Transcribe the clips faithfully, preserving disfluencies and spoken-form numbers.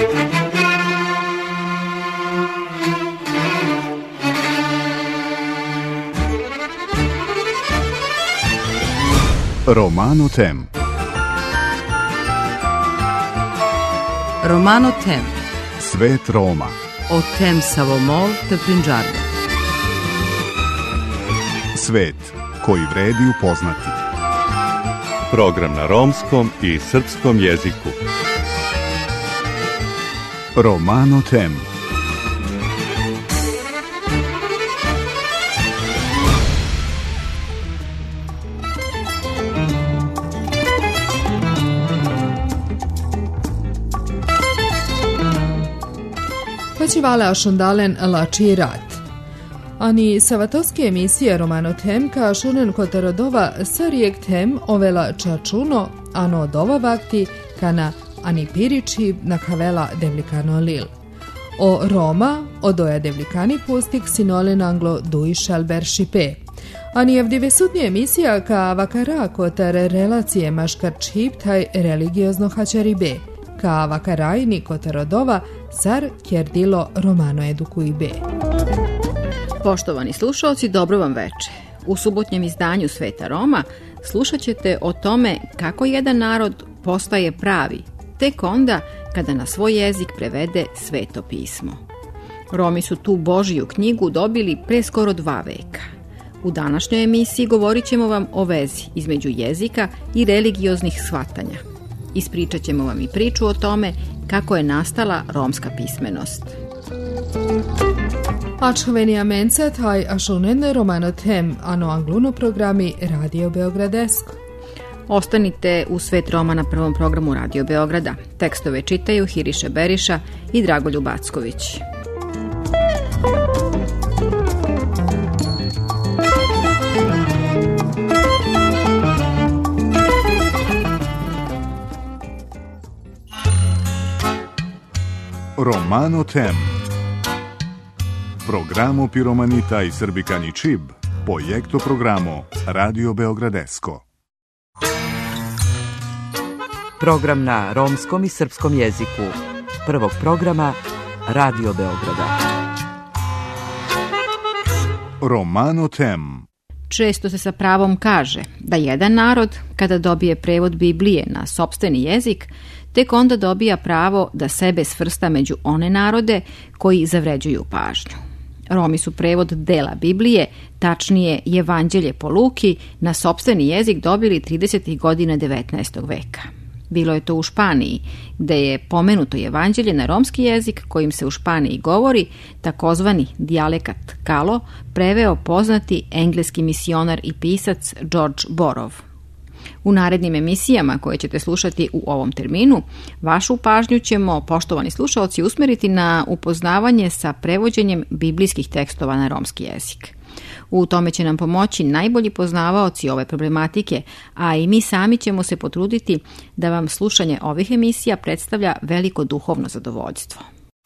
Romano Tem. Romano Tem. Svet Roma. O tem Savomol te Prinđarde. Svet koji vredi upoznati. Program na romskom i srpskom jeziku. Romano Tem. Počivale ašundalen lači rat. Ani savatovski emisije Romano Tem ka šunen kotarodova sarijek tem ovela čačuno, ano dova vakti kana ani piriči na kavela devlikano lil. O Roma odoja devlikani pustik sinolin anglo duišal beršipe. Ani evdivesudnje emisija ka vakara kotar relacije maškar čiptaj religiozno hačaribe. Ka vakarajni kotarodova sar kjerdilo Romano edukuj be. Poštovani slušalci, dobro vam veče. U subotnjem izdanju Sveta Roma slušat ćete o tome kako jedan narod postaje pravi, tek onda kada na svoj jezik prevede Sveto pismo. Romi su tu Božiju knjigu dobili pre skoro dva veka. U današnjoj emisiji govorit ćemo vam o vezi između jezika i religioznih shvatanja. Ispričat ćemo vam i priču o tome kako je nastala romska pismenost. Ačhoveni amenca taj ašunene Romano Tem, ano angluno programi Radio Beogradesko. Ostanite u Svet Roma na prvom programu Radio Beograda. Tekstove čitaju Hiriše Beriša i Dragoljub Acković. Romano Tem. Programo Piromanita i Srbikani Čib, projekto programo Radio Beogradesko. Program na romskom i srpskom jeziku prvog programa Radio Beograda. Romano Tem. Često se sa pravom kaže da jedan narod, kada dobije prevod Biblije na sopstveni jezik, tek onda dobija pravo da sebe svrsta među one narode koji zavređuju pažnju. Romi su prevod dela Biblije, tačnije Evanđelje po Luki, na sopstveni jezik dobili tridesetih godina devetnaestog veka. Bilo je to u Španiji, gde je pomenuto Evanđelje na romski jezik kojim se u Španiji govori, takozvani dijalekat Kalo, preveo poznati engleski misionar i pisac George Borrow. U narednim emisijama koje ćete slušati u ovom terminu, vašu pažnju ćemo, poštovani slušalci, usmeriti na upoznavanje sa prevođenjem biblijskih tekstova na romski jezik. U tome će nam pomoći najbolji poznavaoci ove problematike, a i mi sami ćemo se potruditi da vam slušanje ovih emisija predstavlja veliko duhovno zadovoljstvo.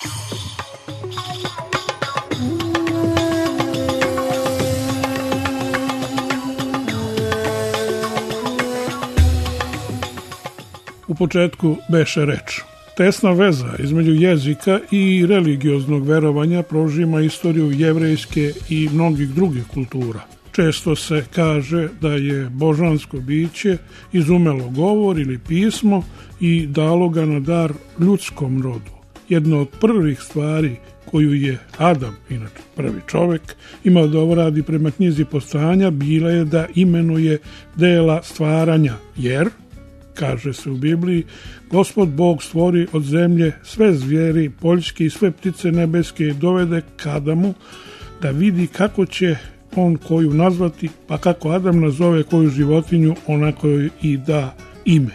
U početku beše reč. Tesna veza između jezika i religioznog verovanja prožima istoriju jevrejske i mnogih drugih kultura. Često se kaže da je božansko biće izumelo govor ili pismo i dalo ga na dar ljudskom rodu. Jedna od prvih stvari koju je Adam, inače prvi čovek, imao da uradi prema knjizi Postojanja, bila je da imenuje dela stvaranja, jer kaže se u Bibliji, Gospod Bog stvori od zemlje sve zvijeri poljske i sve ptice nebeske i dovede k Adamu da vidi kako će on koju nazvati, pa kako Adam nazove koju životinju, onako joj i da ime.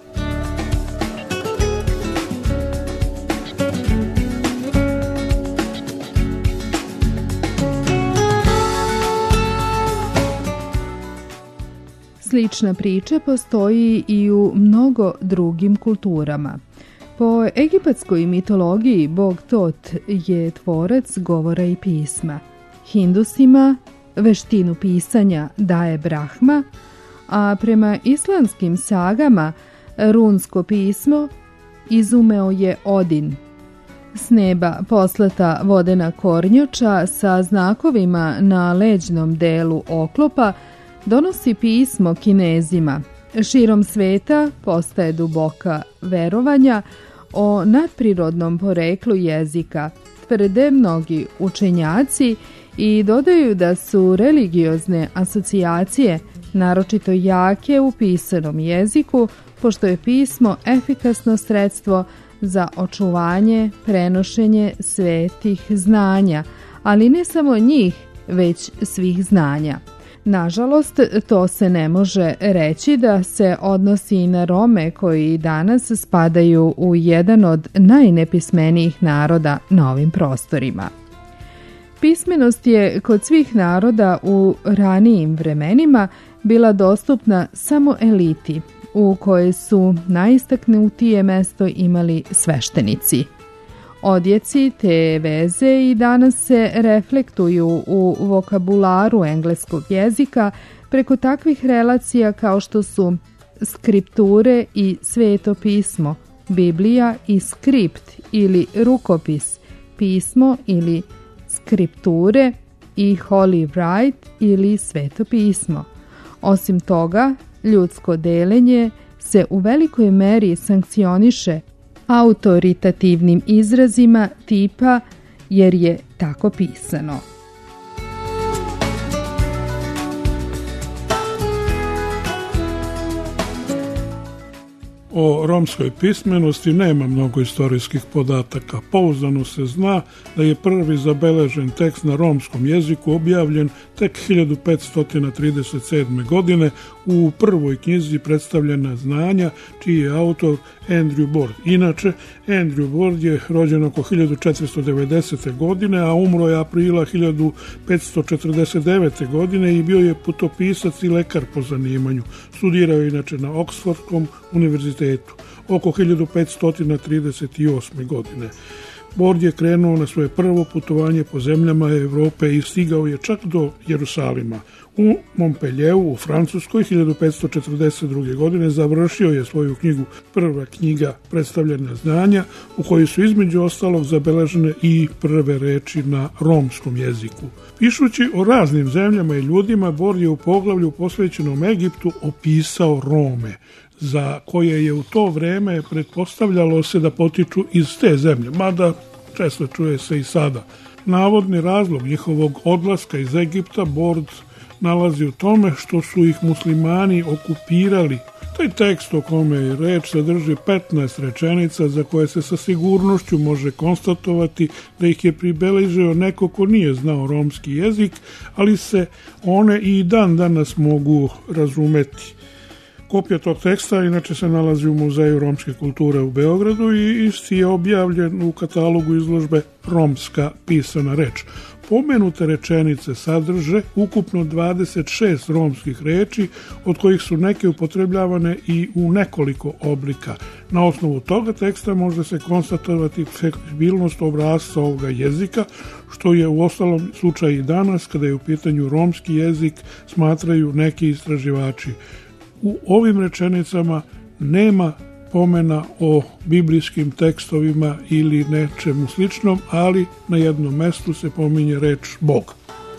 Slična priča postoji i u mnogo drugim kulturama. Po egipatskoj mitologiji Bog Tot je tvorac govora i pisma. Hindusima veštinu pisanja daje Brahma, a prema islamskim sagama runsko pismo izumeo je Odin, S neba poslata vodena kornjača sa znakovima na leđnom delu oklopa donosi pismo Kinezima. Širom sveta postaje duboka verovanja o nadprirodnom poreklu jezika, tvrde mnogi učenjaci i dodaju da su religiozne asocijacije naročito jake u pisanom jeziku, pošto je pismo efikasno sredstvo za očuvanje, prenošenje svetih znanja, ali ne samo njih, već svih znanja. Nažalost, to se ne može reći da se odnosi i na Rome koji danas spadaju u jedan od najnepismenijih naroda na ovim prostorima. Pismenost je kod svih naroda u ranijim vremenima bila dostupna samo eliti, u kojoj su najistaknutije mesto imali sveštenici. Odjeci te veze i danas se reflektuju u vokabularu engleskog jezika preko takvih relacija kao što su skripture i sveto pismo, Biblija i skript ili rukopis, pismo ili skripture i Holy Write ili sveto pismo. Osim toga, ljudsko delenje se u velikoj meri sankcioniše autoritativnim izrazima tipa jer je tako pisano. O romskoj pismenosti nema mnogo istorijskih podataka. Pouzdano se zna da je prvi zabeležen tekst na romskom jeziku objavljen tek hiljadu petsto trideset sedme. godine u prvoj knjizi Predstavljena znanja, čiji je autor Andrew Board. Inače, Andrew Board je rođen oko hiljadu četiristo devedesete. godine, a umro je aprila hiljadu petsto četrdeset devete. godine i bio je putopisac i lekar po zanimanju. Studirao je inače na Oksfordskom univerzitetu oko hiljadu petsto trideset osme. godine. Board je krenuo na svoje prvo putovanje po zemljama Evrope i stigao je čak do Jerusalima. U Montpellieru u Francuskoj hiljadu petsto četrdeset druge. godine završio je svoju knjigu Prva knjiga Predstavljena znanja, u kojoj su između ostalog zabeležene i prve reči na romskom jeziku. Pišući o raznim zemljama i ljudima, Board je u poglavlju posvećenom Egiptu opisao Rome, za koje je u to vreme pretpostavljalo se da potiču iz te zemlje, mada često čuje se i sada. Navodni razlog njihovog odlaska iz Egipta Board nalazi u tome što su ih muslimani okupirali. Taj tekst o kome je reč sadrži petnaest rečenica za koje se sa sigurnošću može konstatovati da ih je pribeležio neko ko nije znao romski jezik, ali se one i dan danas mogu razumeti. Kopija tog teksta inače se nalazi u Muzeju romske kulture u Beogradu i isti je objavljen u katalogu izložbe Romska pisana reč. Pomenute rečenice sadrže ukupno dvadeset šest romskih reči, od kojih su neke upotrebljavane i u nekoliko oblika. Na osnovu toga teksta može se konstatovati fleksibilnost obrasca ovoga jezika, što je u ostalom slučaj i danas kada je u pitanju romski jezik, smatraju neki istraživači. U ovim rečenicama nema pomena o biblijskim tekstovima ili nečemu sličnom, ali na jednom mestu se pominje reč Bog.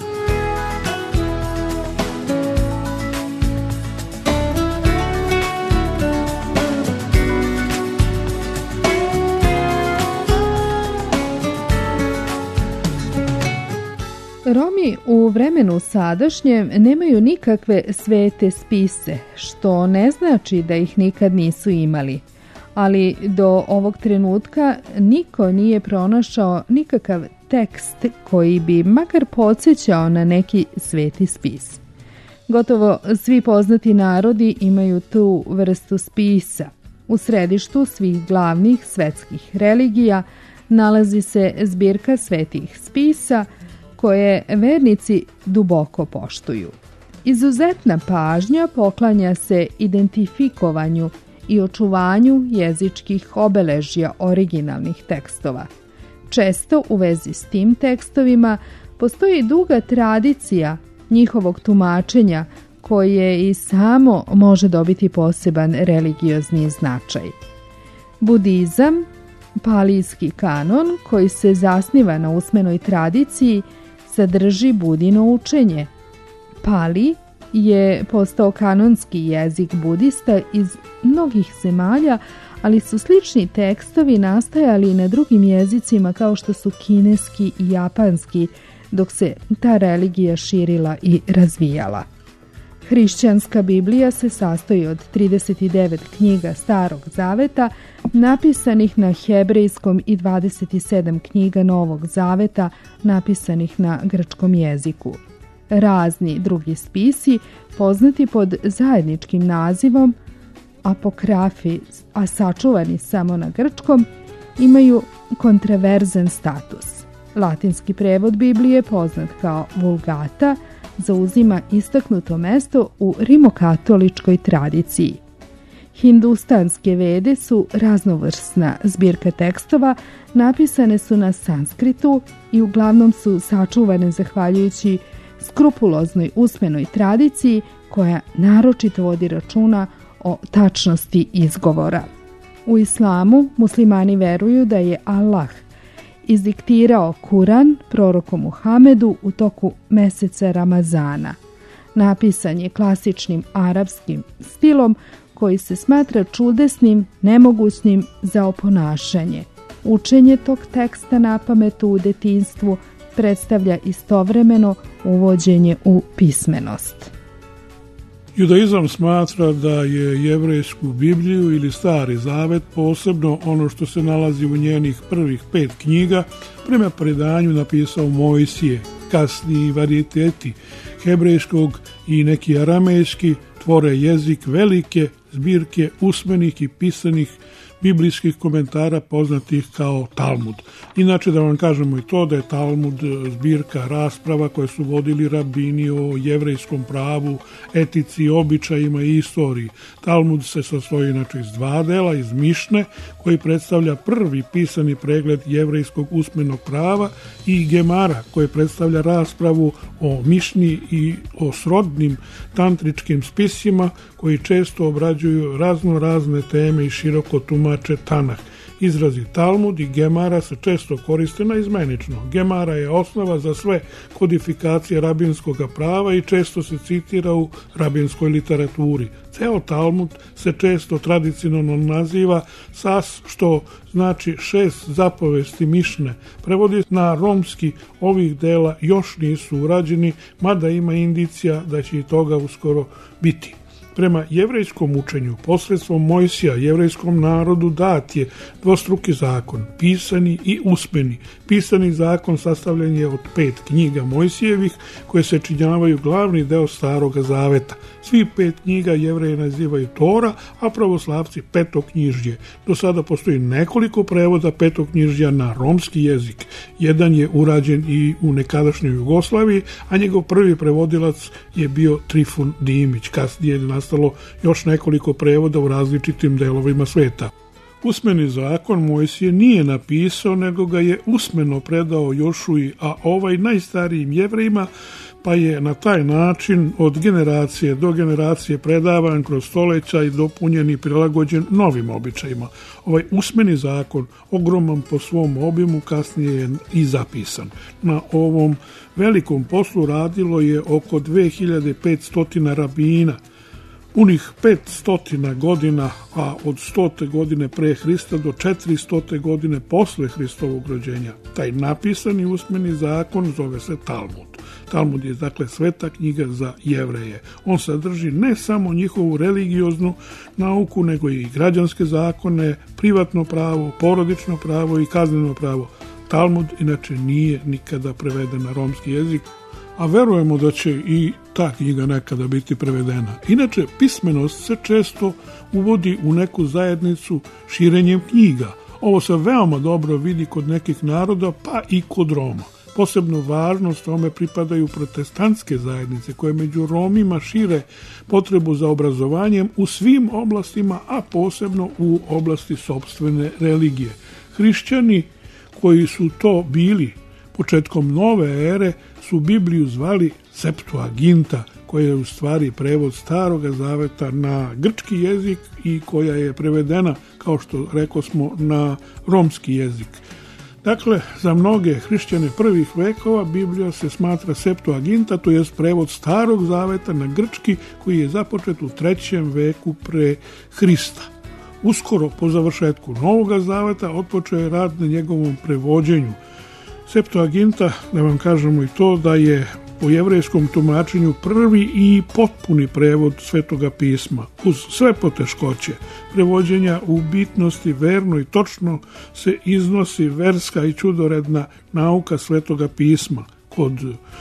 Romi u vremenu sadašnjem nemaju nikakve svete spise, što ne znači da ih nikad nisu imali, ali do ovog trenutka niko nije pronašao nikakav tekst koji bi makar podsjećao na neki sveti spis. Gotovo svi poznati narodi imaju tu vrstu spisa. U središtu svih glavnih svetskih religija nalazi se zbirka svetih spisa koje vernici duboko poštuju. Izuzetna pažnja poklanja se identifikovanju i očuvanju jezičkih obeležja originalnih tekstova. Često u vezi s tim tekstovima postoji duga tradicija njihovog tumačenja koje i samo može dobiti poseban religiozni značaj. Budizam, Palijski kanon, koji se zasniva na usmenoj tradiciji, sadrži Budino učenje. Pali je postao kanonski jezik budista iz mnogih zemalja, ali su slični tekstovi nastajali i na drugim jezicima kao što su kineski i japanski, dok se ta religija širila i razvijala. Hrišćanska Biblija se sastoji od trideset devet knjiga Starog Zaveta, napisanih na hebrejskom i dvadeset sedam knjiga Novog Zaveta, napisanih na grčkom jeziku. Razni drugi spisi, poznati pod zajedničkim nazivom apokrafi, a sačuvani samo na grčkom, imaju kontroverzan status. Latinski prevod Biblije, poznat kao Vulgata, zauzima istaknuto mesto u rimokatoličkoj tradiciji. Hindustanske vede su raznovrsna zbirka tekstova, napisane su na sanskritu i uglavnom su sačuvane zahvaljujući skrupuloznoj usmenoj tradiciji koja naročito vodi računa o tačnosti izgovora. U islamu muslimani veruju da je Allah izdiktirao Kuran proroku Muhamedu u toku meseca Ramazana. Napisan je klasičnim arapskim stilom koji se smatra čudesnim, nemogućnim za oponašanje. Učenje tog teksta na pamet u detinjstvu predstavlja istovremeno uvođenje u pismenost. Judaizam smatra da je jevrejsku Bibliju ili Stari Zavet, posebno ono što se nalazi u njenih prvih pet knjiga, prema predanju napisao Mojsije. Kasniji varijeteti hebrejskog i neki aramejski tvore jezik velike zbirke usmenih i pisanih biblijskih komentara poznatih kao Talmud. Inače da vam kažemo i to da je Talmud zbirka rasprava koje su vodili rabini o jevrejskom pravu, etici, običajima i istoriji. Talmud se sastoji inače iz dva dela, iz Mišne koji predstavlja prvi pisani pregled jevrejskog usmenog prava i Gemara koji predstavlja raspravu o Mišni i o srodnim tantričkim spisima koji često obrađuju razno razne teme i široko tumače Tanah. Izrazi Talmud i Gemara se često koriste naizmenično. Gemara je osnova za sve kodifikacije rabinskog prava i često se citira u rabinskoj literaturi. Ceo Talmud se često tradicionalno naziva Sas, što znači šest zapovesti Mišne. Prevodi na romski ovih dela još nisu urađeni, mada ima indicija da će i toga uskoro biti. Prema jevrejskom učenju, posredstvom Mojsija, jevrejskom narodu dat je dvostruki zakon, pisani i usmeni. Pisani zakon sastavljen je od pet knjiga Mojsijevih, koje se činjavaju glavni deo Staroga Zaveta. Svi pet knjiga Jevreje nazivaju Tora, a pravoslavci petoknjižje. Do sada postoji nekoliko prevoda petoknjižja na romski jezik. Jedan je urađen i u nekadašnjoj Jugoslaviji, a njegov prvi prevodilac je bio Trifun Dimić. Kasnije je nastalo još nekoliko prevoda u različitim delovima sveta. Usmeni zakon Mojsije nije napisao, nego ga je usmeno predao Jošuji, a ovaj najstarijim Jevrejima, pa je na taj način od generacije do generacije predavan kroz stoleća i dopunjen i prilagođen novim običajima. Ovaj usmeni zakon, ogroman po svom obimu, kasnije je i zapisan. Na ovom velikom poslu radilo je oko dve hiljade petsto rabina, punih petsto godina, a od stote godine pre Hrista do četiristote godine posle Hristovog rođenja. Taj napisani usmeni zakon zove se Talmud. Talmud je dakle sveta knjiga za Jevreje. On sadrži ne samo njihovu religioznu nauku, nego i građanske zakone, privatno pravo, porodično pravo i kazneno pravo. Talmud inače nije nikada preveden na romski jezik, a verujemo da će i ta knjiga nekada biti prevedena. Inače, pismenost se često uvodi u neku zajednicu širenjem knjiga. Ovo se veoma dobro vidi kod nekih naroda, pa i kod Roma. Posebno važnost tome pripadaju protestantske zajednice koje među Romima šire potrebu za obrazovanjem u svim oblastima, a posebno u oblasti sopstvene religije. Hrišćani koji su to bili početkom nove ere su Bibliju zvali Septuaginta, koja je u stvari prevod Staroga zaveta na grčki jezik i koja je prevedena, kao što rekao smo, na romski jezik. Dakle, za mnoge hrišćane prvih vekova Biblija se smatra Septuaginta, to je prevod Starog zaveta na grčki koji je započet u trećem veku pre Hrista. Uskoro po završetku Novoga zaveta otpočeo je rad na njegovom prevođenju. Septuaginta, da vam kažemo i to, da je po jevrejskom tumačenju prvi i potpuni prevod Svetoga pisma. Uz sve poteškoće prevođenja u bitnosti verno i točno se iznosi verska i čudoredna nauka Svetoga pisma. Kod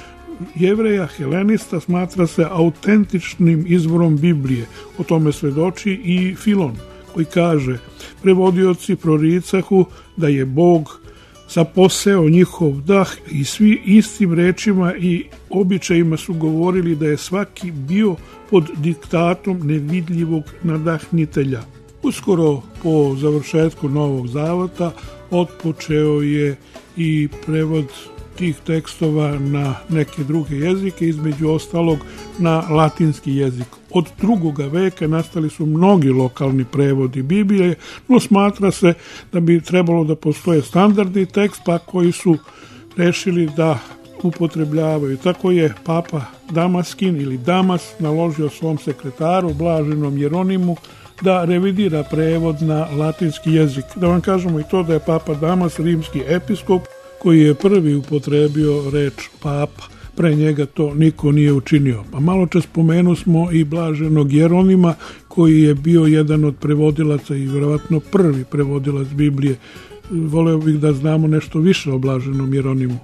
Jevreja helenista smatra se autentičnim izvorom Biblije. O tome svedoči i Filon, koji kaže: prevodioci proricahu da je Bog zaposeo njihov dah i svi istim rečima i običajima su govorili da je svaki bio pod diktatom nevidljivog nadahnitelja. Uskoro po završetku Novog zaveta otpočeo je i prevod tih tekstova na neke druge jezike, između ostalog na latinski jezik. Od drugoga veka nastali su mnogi lokalni prevodi Biblije, no smatra se da bi trebalo da postoje standardni tekst, pa koji su rešili da upotrebljavaju. Tako je Papa Damaskin ili Damas naložio svom sekretaru, blaženom Jeronimu, da revidira prevod na latinski jezik. Da vam kažemo i to da je Papa Damas rimski episkop, koji je prvi upotrebio reč papa. Pre njega to niko nije učinio. Pa malo čas spomenu smo i blaženog Jeronima, koji je bio jedan od prevodilaca i vjerovatno prvi prevodilac Biblije. Voleo bih da znamo nešto više o blaženom Jeronimu.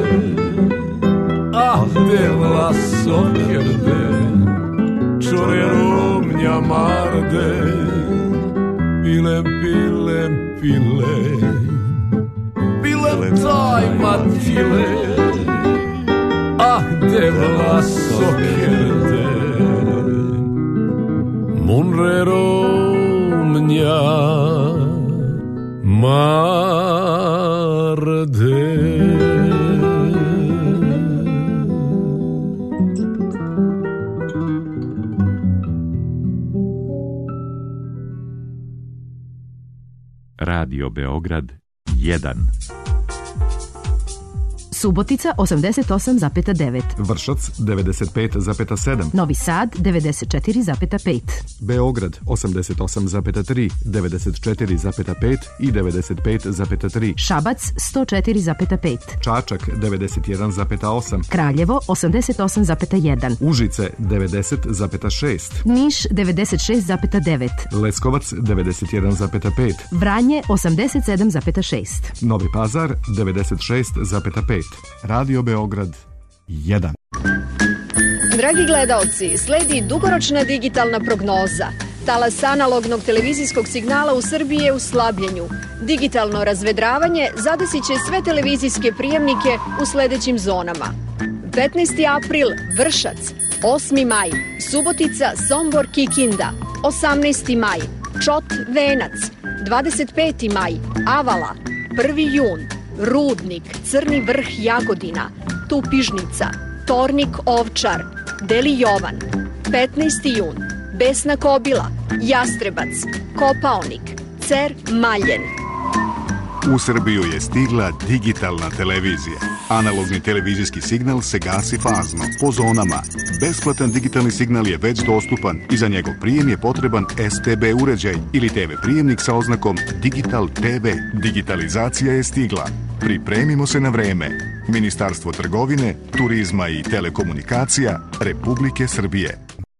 Sokerde, čore marde, pile, pile, pile, pile taj matile, ah de vlasokerde, monrero mnja marde. Radio Beograd jedan. Subotica osamdeset osam zarez devet, Vršac devedeset pet zarez sedam, Novi Sad devedeset četiri zarez pet, Beograd osamdeset osam zarez tri, devedeset četiri zarez pet i devedeset pet zarez tri, Šabac sto četiri zarez pet, Čačak devedeset jedan zarez osam, Kraljevo osamdeset osam zarez jedan, Užice devedeset zarez šest, Niš devedeset šest zarez devet, Leskovac devedeset jedan zarez pet, Vranje osamdeset sedam zarez šest, Novi Pazar devedeset šest zarez pet. Radio Beograd jedan. Dragi gledaoci, sledi dugoročna digitalna prognoza. Talas analognog televizijskog signala u Srbiji je u slabljenju. Digitalno razvedravanje zadesit će sve televizijske prijemnike u sledećim zonama. petnaesti april Vršac, osmi maj Subotica, Sombor, Kikinda, osamnaesti maj Čot, Venac, dvadeset peti maj Avala, prvi jun Rudnik, Crni Vrh, Jagodina, Tupižnica, Tornik, Ovčar, Deli Jovan, petnaesti jun Besna Kobila, Jastrebac, Kopaonik, Cer, Maljen. U Srbiju je stigla digitalna televizija. Analogni televizijski signal se gasi fazno, po zonama. Besplatan digitalni signal je već dostupan i za njegov prijem je potreban S T B uređaj ili T V prijemnik sa oznakom Digital T V. Digitalizacija je stigla. Pripremimo se na vreme. Ministarstvo trgovine, turizma i telekomunikacija Republike Srbije.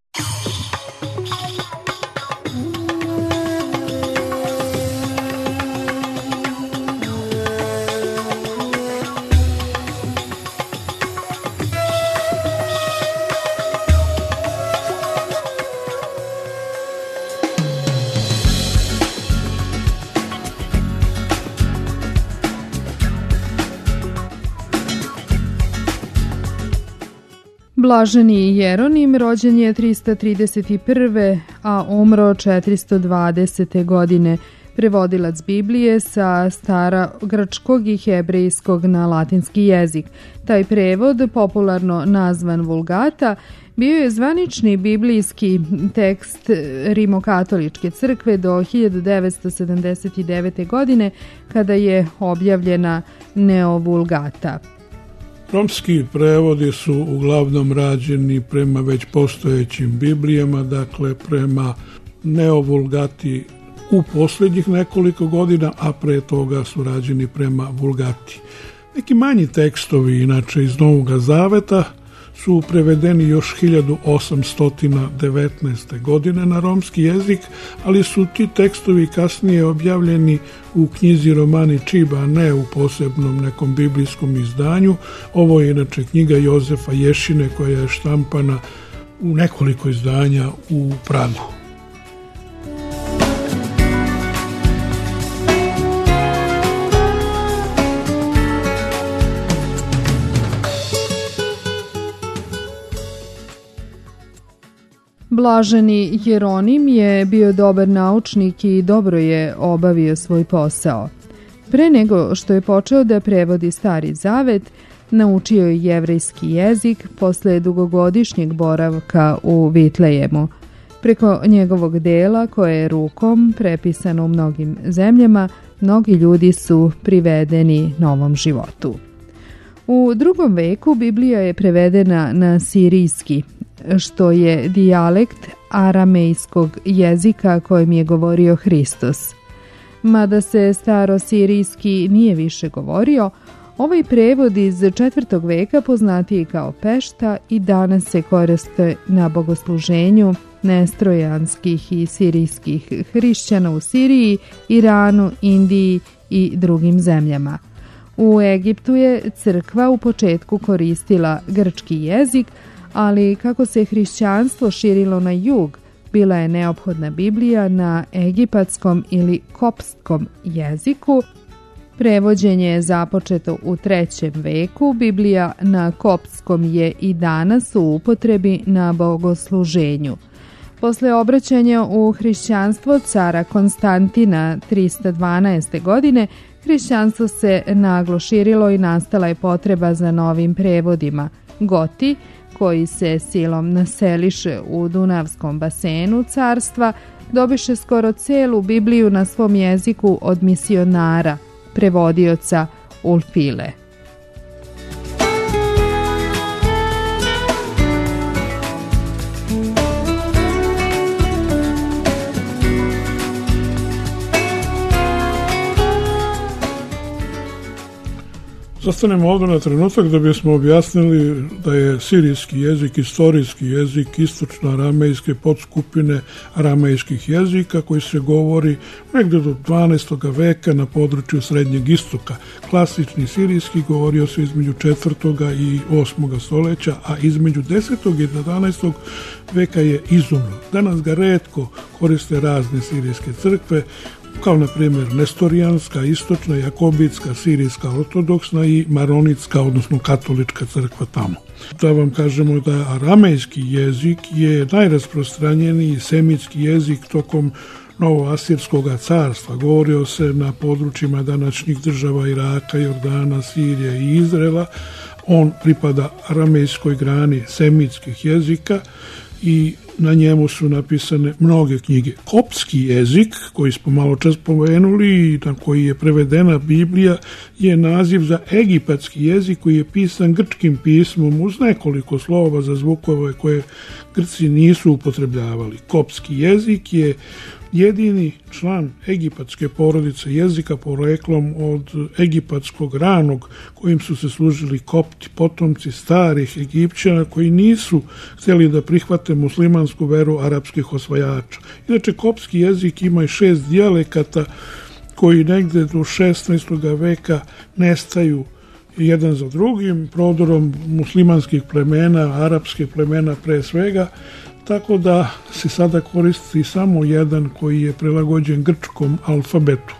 Blaženi Jeronim rođen je trista trideset prve. a umro četiristo dvadesete. godine. Prevodilac Biblije sa starogrčkog i hebrejskog na latinski jezik. Taj prevod, popularno nazvan Vulgata, bio je zvanični biblijski tekst Rimokatoličke crkve do hiljadu devetsto sedamdeset devete. godine, kada je objavljena Neovulgata. Romski prevodi su uglavnom rađeni prema već postojećim Biblijama, dakle prema Neovulgati u posljednjih nekoliko godina, a pre toga su rađeni prema Vulgati. Neki manji tekstovi, inače iz Novog Zaveta, su prevedeni još hiljadu osamsto devetnaeste. godine na romski jezik, ali su ti tekstovi kasnije objavljeni u knjizi Romani Čiba, a ne u posebnom nekom biblijskom izdanju. Ovo je inače knjiga Jozefa Ješine koja je štampana u nekoliko izdanja u Pragu. Blaženi Jeronim je bio dobar naučnik i dobro je obavio svoj posao. Pre nego što je počeo da prevodi Stari Zavet, naučio je jevrejski jezik posle dugogodišnjeg boravka u Vitlejemu. Preko njegovog dela, koje je rukom prepisano u mnogim zemljama, mnogi ljudi su privedeni novom životu. U drugom veku Biblija je prevedena na sirijski, što je dijalekt aramejskog jezika kojim je govorio Hristos. Mada se starosirijski nije više govorio, ovaj prevod iz četvrtog veka poznatiji kao Pešta i danas se koriste na bogosluženju nestrojanskih i sirijskih hrišćana u Siriji, Iranu, Indiji i drugim zemljama. U Egiptu je crkva u početku koristila grčki jezik, ali kako se hrišćanstvo širilo na jug, bila je neophodna Biblija na egipatskom ili koptskom jeziku. Prevođenje je započeto u trećem veku. Biblija na koptskom je i danas u upotrebi na bogosluženju. Posle obraćanja u hrišćanstvo cara Konstantina trista dvanaeste. godine, hrišćanstvo se naglo širilo i nastala je potreba za novim prevodima. Goti, koji se silom naseliše u Dunavskom basenu carstva, dobiše skoro celu Bibliju na svom jeziku od misionara, prevodioca Ulfile. Zastanemo ovdje na trenutak da bismo objasnili da je sirijski jezik istorijski jezik istočno-aramejske podskupine aramejskih jezika koji se govori negdje do dvanaestog. veka na području Srednjeg istoka. Klasični sirijski govorio se između četvrtog i osmog. stoljeća, a između desetog i jedanaestog. veka je izumro. Danas ga retko koriste razne sirijske crkve, kao na primjer nestorijanska, istočna, jakobitska, sirijska, ortodoksna i maronitska, odnosno katolička crkva tamo. Da vam kažemo da aramejski jezik je najrasprostranjeniji semitski jezik tokom Novoasirskog carstva. Govorio se na područjima današnjih država Iraka, Jordana, Sirije i Izraela. On pripada aramejskoj grani semitskih jezika i na njemu su napisane mnoge knjige. Koptski jezik, koji smo malo čas pomenuli i na koji je prevedena Biblija, je naziv za egipatski jezik koji je pisan grčkim pismom uz nekoliko slova za zvukove koje Grci nisu upotrebljavali. Koptski jezik je jedini član egipatske porodice jezika poreklom od egipatskog ranog kojim su se služili Kopti, potomci starih Egipćana koji nisu htjeli da prihvate muslimansku veru arapskih osvajača. Inače, koptski jezik ima i šest dijalekata koji negde do šesnaestog. veka nestaju jedan za drugim, prodorom muslimanskih plemena, arapskih plemena pre svega, tako da se sada koristi samo jedan koji je prilagođen grčkom alfabetu.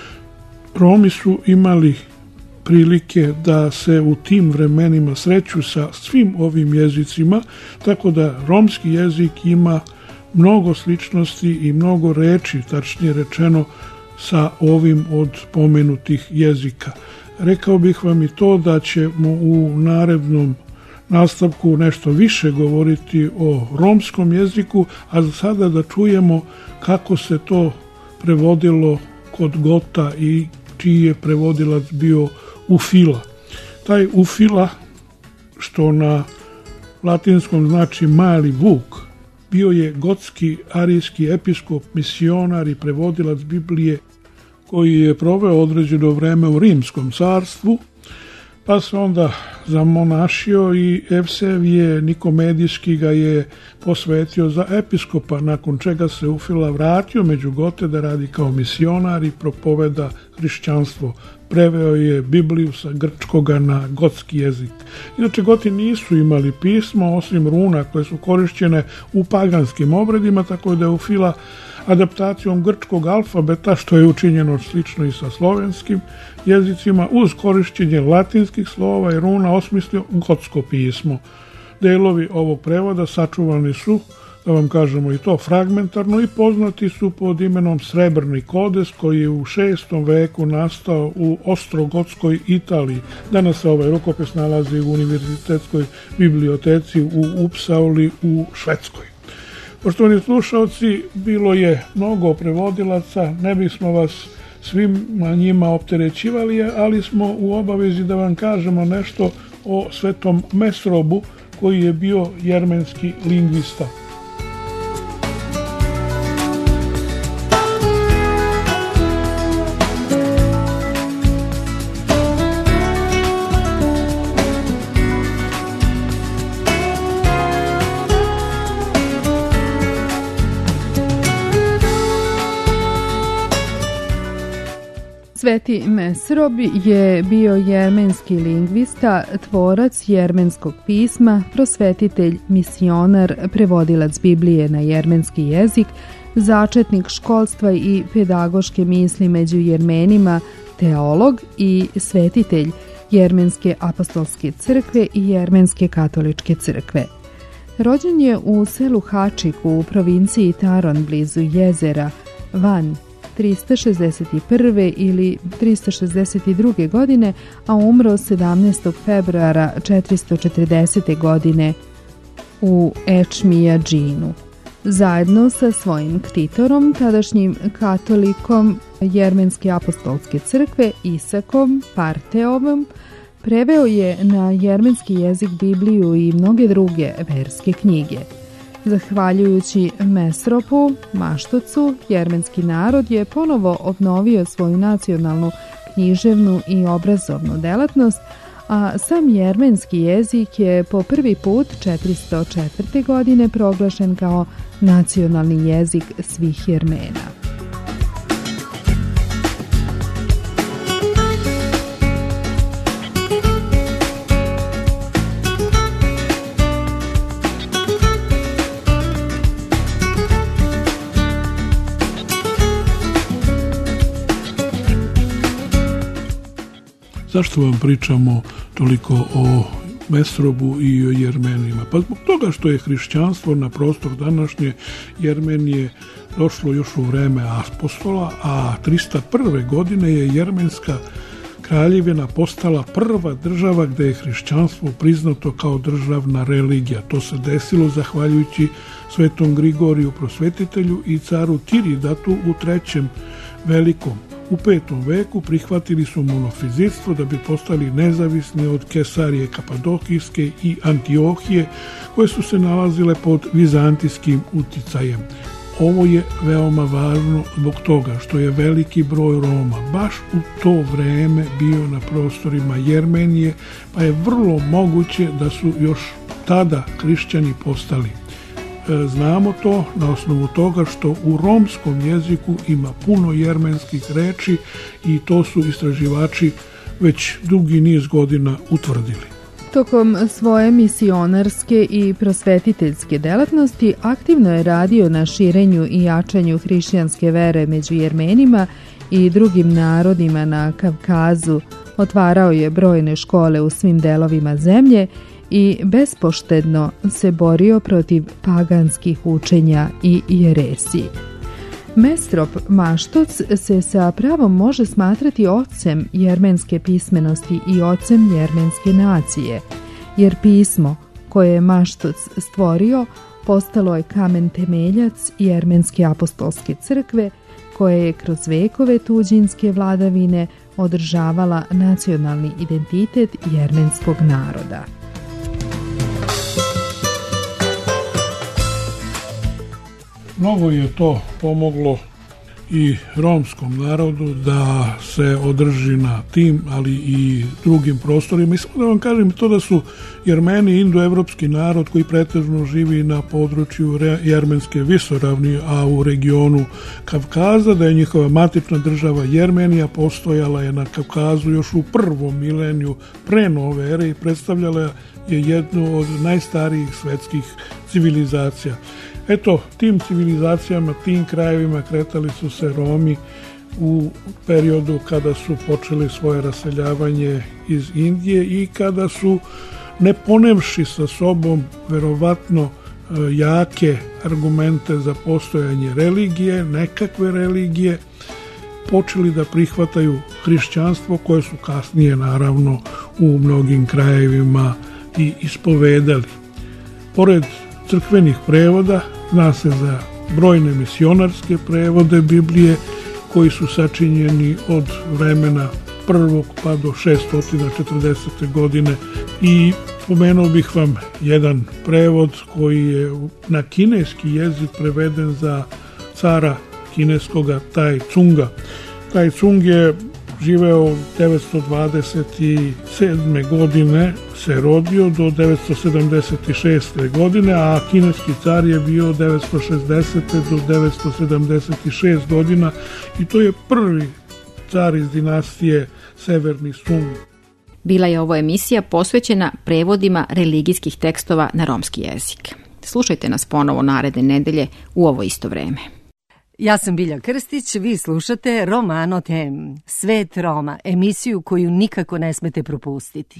Romi su imali prilike da se u tim vremenima sreću sa svim ovim jezicima, tako da romski jezik ima mnogo sličnosti i mnogo reči, tačnije rečeno, sa ovim od pomenutih jezika. Rekao bih vam i to da ćemo u narednom nastavku nešto više govoriti o romskom jeziku, a za sada da čujemo kako se to prevodilo kod Gota i čiji je prevodilac bio Ufila. Taj Ufila, što na latinskom znači mali vuk, bio je gotski arijski episkop, misionar i prevodilac Biblije koji je proveo određeno vreme u Rimskom carstvu, pa se onda zamonašio i Evsevije Nikomedijski ga je posvetio za episkopa, nakon čega se Ufila vratio među Gote da radi kao misionar i propoveda hrišćanstvo. Preveo je Bibliju sa grčkoga na gotski jezik. Inače, Goti nisu imali pismo osim runa koje su korišćene u paganskim obredima, tako da je Ufila adaptacijom grčkog alfabeta, što je učinjeno slično i sa slovenskim jezicima, uz korišćenje latinskih slova i runa osmislio gotsko pismo. Delovi ovog prevoda sačuvani su, da vam kažemo i to, fragmentarno i poznati su pod imenom Srebrni kodes koji je u šestom veku nastao u Ostrogotskoj Italiji. Danas se ovaj rukopis nalazi u univerzitetskoj biblioteci u Upsauli u Švedskoj. Poštovani slušalci, bilo je mnogo prevodilaca, ne bismo vas svima njima opterećivali, ali smo u obavezi da vam kažemo nešto o svetom Mesrobu koji je bio jermenski lingvista. Sveti Mesrob je bio jermenski lingvista, tvorac jermenskog pisma, prosvetitelj, misionar, prevodilac Biblije na jermenski jezik, začetnik školstva i pedagoške misli među Jermenima, teolog i svetitelj Jermenske apostolske crkve i Jermenske katoličke crkve. Rođen je u selu Hačiku u provinciji Taron blizu jezera Van trista šezdeset prve ili trista šezdeset druge godine, a umro sedamnaestog februara četiristo četrdesete godine u Ečmijadžinu. Zajedno sa svojim ktitorom, tadašnjim katolikom Jermenske apostolske crkve Isakom Parteovom, preveo je na jermenski jezik Bibliju i mnoge druge verske knjige. Zahvaljujući Mesropu, Maštocu, jermenski narod je ponovo obnovio svoju nacionalnu, književnu i obrazovnu delatnost, a sam jermenski jezik je po prvi put četiristo četvrte godine proglašen kao nacionalni jezik svih Jermena. Zašto vam pričamo toliko o Mesrobu i o Jermenima? Pa zbog toga što je hrišćanstvo na prostor današnje Jermenije došlo još u vreme apostola, a trista prve godine je Jermenska kraljevina postala prva država gde je hrišćanstvo priznato kao državna religija. To se desilo zahvaljujući svetom Grigoriju prosvetitelju i caru Tiridatu u trećem velikom. U petom veku prihvatili su monofizitstvo da bi postali nezavisni od Kesarije Kapadokijske i Antiohije, koje su se nalazile pod vizantijskim uticajem. Ovo je veoma važno zbog toga što je veliki broj Roma baš u to vreme bio na prostorima Jermenije, pa je vrlo moguće da su još tada hrišćani postali. Znamo to na osnovu toga što u romskom jeziku ima puno jermenskih reči i to su istraživači već dugi niz godina utvrdili. Tokom svoje misionarske i prosvetiteljske delatnosti aktivno je radio na širenju i jačanju hrišćanske vere među Jermenima i drugim narodima na Kavkazu. Otvarao je brojne škole u svim delovima zemlje i bespoštedno se borio protiv paganskih učenja i jeresiji. Mesrop Maštoc se sa pravom može smatrati ocem jermenske pismenosti i ocem jermenske nacije, jer pismo koje je Maštoc stvorio postalo je kamen temeljac Jermenske apostolske crkve, koja je kroz vekove tuđinske vladavine održavala nacionalni identitet jermenskog naroda. Mnogo je to pomoglo i romskom narodu da se održi na tim, ali i drugim prostorima. I samo da vam kažem to da su Jermeni indoevropski narod koji pretežno živi na području Jermenske visoravni, a u regionu Kavkaza, da je njihova matična država Jermenija postojala je na Kavkazu još u prvom mileniju pre nove ere i predstavljala je jednu od najstarijih svetskih civilizacija. Eto, tim civilizacijama, tim krajevima kretali su se Romi u periodu kada su počeli svoje raseljavanje iz Indije i kada su, ne ponevši sa sobom verovatno jake argumente za postojanje religije, nekakve religije, počeli da prihvataju hrišćanstvo koje su kasnije naravno u mnogim krajevima i ispovedali. Pored crkvenih prevoda, zna se za brojne misionarske prevode Biblije koji su sačinjeni od vremena prvog pa do šeststo četrdesete godine i pomenuo bih vam jedan prevod koji je na kineski jezik preveden za cara kineskoga Tai Cunga. Tai Cung je živeo devetsto dvadeset sedme godine, se rodio do devetsto sedamdeset šeste godine, a kineski car je bio devetsto šezdesete do devetsto sedamdeset šeste godina i to je prvi car iz dinastije Severni Sung. Bila je ovo emisija posvećena prevodima religijskih tekstova na romski jezik. Slušajte nas ponovo naredne nedelje u ovo isto vreme. Ja sam Bilja Krstić, vi slušate Romano Tem, Svet Roma, emisiju koju nikako ne smete propustiti.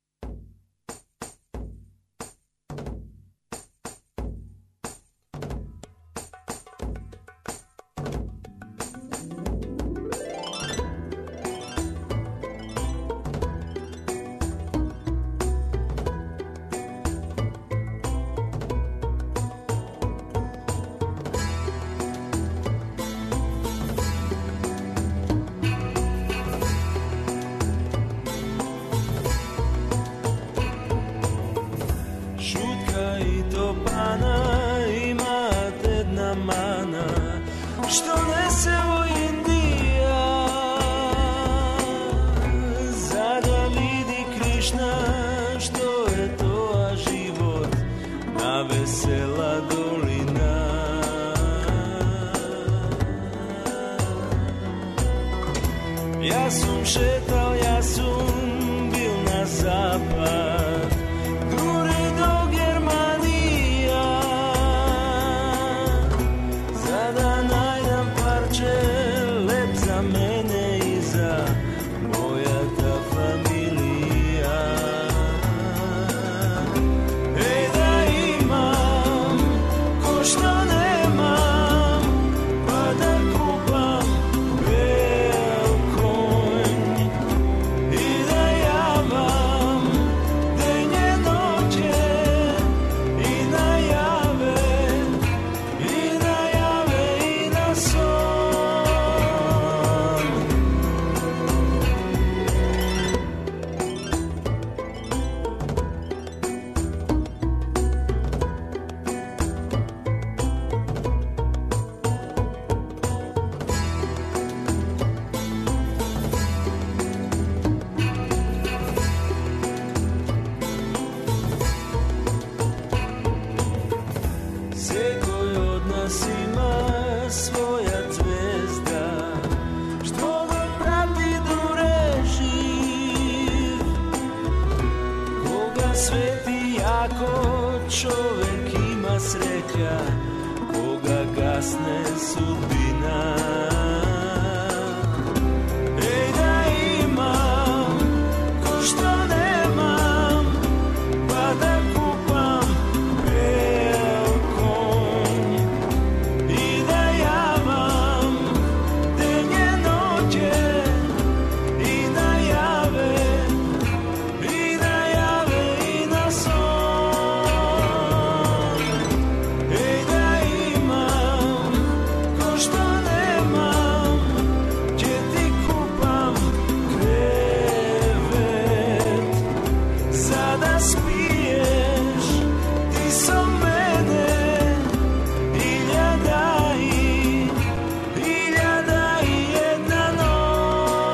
Ja sam šetao, ja sam bil na zapad, gure do Germanija, zada najdem parče lep za mene i za moja ta familija. Ej, da imam ko što nemam, pa da kupam bel konj i da javam denje noće i najave, i najave i na son. Svekoj od nas ima svoja zvezda, što ga prati dure živ. Koga sveti jako čovek ima sreća, koga gasne sudbina. Ej, da imam ko što nemam, pa da kupam bel konj i da javam denje noće i najave, i najave i na son. Ej, da imam ko što nemam, će ti kupam krevet, sada spiješ ti so mene, iljada i, iljada i jedna noć.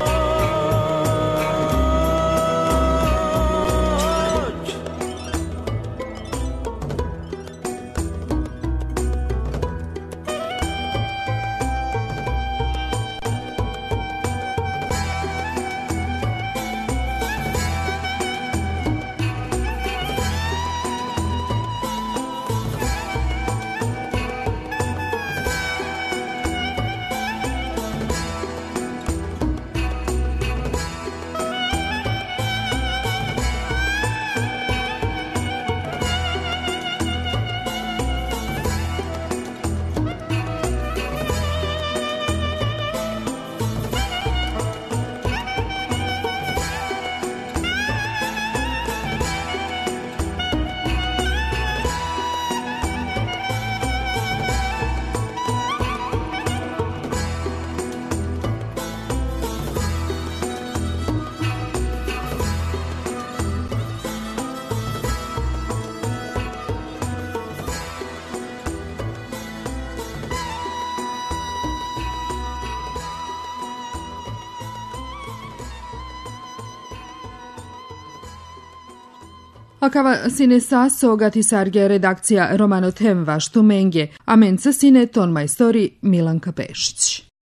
Akava sine saso gatisarge redakcija Romano Tem vaštu menge, a menca sine ton majstori Milanka Pešić.